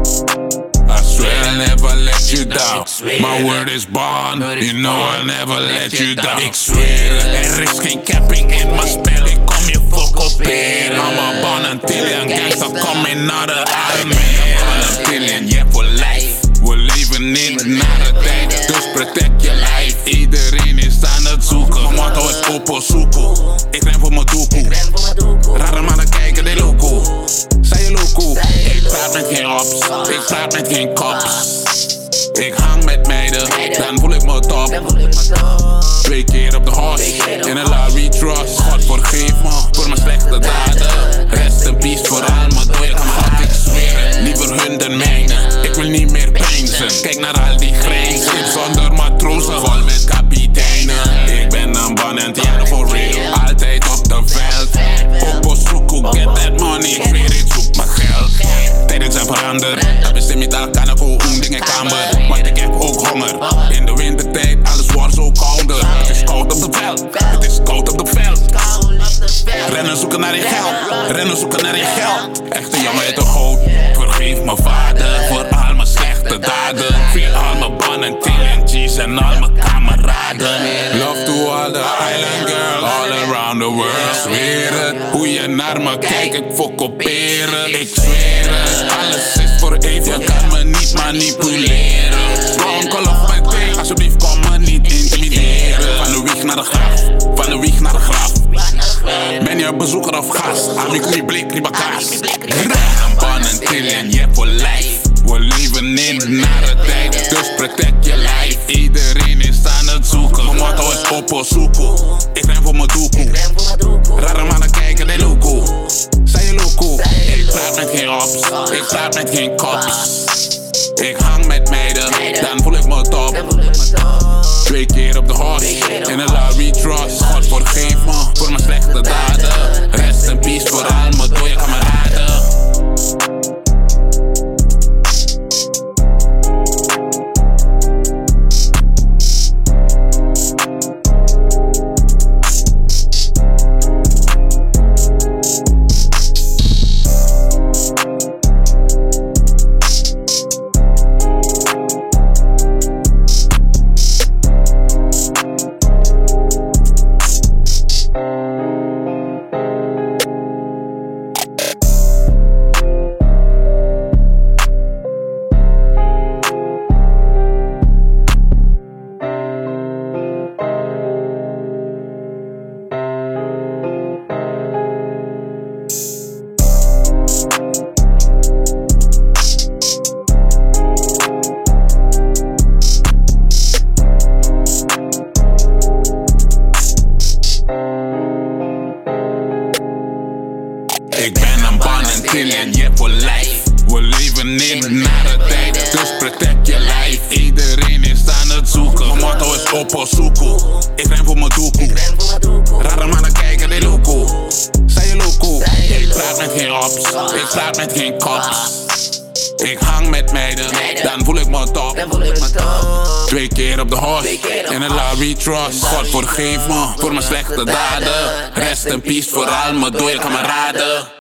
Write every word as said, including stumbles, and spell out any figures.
I swear I'll never let you down. My word is bond, you know I'll never let you down. Ik zweer het, er is geen capping in mijn spel. Ik kom je fokkoperen. I'm a Bon Antillian gangster coming naar de army. Bon Antillian, yeah voor lijf. We leven niet naar de tijd, dus protect je lijf. Iedereen is aan het zoeken, mijn motto is Popo Soeko. Ik ren voor mijn doekoe. Rare mannen kijken, die loco. Zij je loco. Ik praat met geen ops, ik praat met geen cops. Ik hang met meiden, dan voel ik me top. Twee keer op de horse, in een Larry Trust. God vergeef me voor mijn slechte daden. Rest in peace voor al mijn dode kameraden. Ik zweer het, liever hun dan mijne. Ik wil niet meer pijnzen, kijk naar al die grijns. Schip zonder matrozen, vol met kapiteinen. Ik ben een Bon Antillian for real, altijd op de veld. Popo Soeko, get that money, ik zweer ik zoek mijn geld. Tijden zijn veranderd, dat is niet al kan ik ook een dingen kamer. Want ik heb ook honger, in de wintertijd alles wordt zo kouder. Het is koud op de veld, het is koud op de veld. Rennen zoeken naar je geld, rennen zoeken naar je geld. Echte jongen uit de goot, vergeef mijn vader voor al mijn slechte daden. Free al mijn Bon Antillian G's en al mijn kameraden. Love to all the island girls, all around the world. Zweer het, hoe je naar me kijkt, ik fokkoperen. Ik zweer het, alles is voor even, je kan me niet manipuleren. Onkel of mijn thing, alsjeblieft kom me niet intimideren. Van de wieg naar de graf, van de wieg naar de graf. Ben je bezoeker of gast? Amikui blik, ribakaas. Een Bon Antillian, yeah voor lijf. We leven niet naar de tijd, dus protect je lijf. Iedereen is aan het zoeken, mijn motto is Popo Soeko. Ik ren voor mijn doekoe. Rare mannen kijken, die loco. Zij je loco. Ik praat met geen ops, ik praat met geen cops. Ik hang met meiden, dan voel ik me top. Twee keer op de horse, in een Larry Trust. God vergeef me voor mijn slechte daden. Rest in peace voor al mijn dode kameraden. Ik ben een Bon Antillian, yeah voor lijf. We leven niet naar de tijd, dus protect je lijf. Iedereen is aan het zoeken, mijn motto is Popo Soeko. Ik ren voor mijn doekoe. Rare mannen kijken, die loco. Zij je loco. Ik praat met geen ops, ik praat met geen cops. Ik hang met meiden, dan voel ik me top. Twee keer op de horse, in een Larry Trust. God vergeef me voor mijn slechte daden. Rest in peace voor al mijn dode kameraden.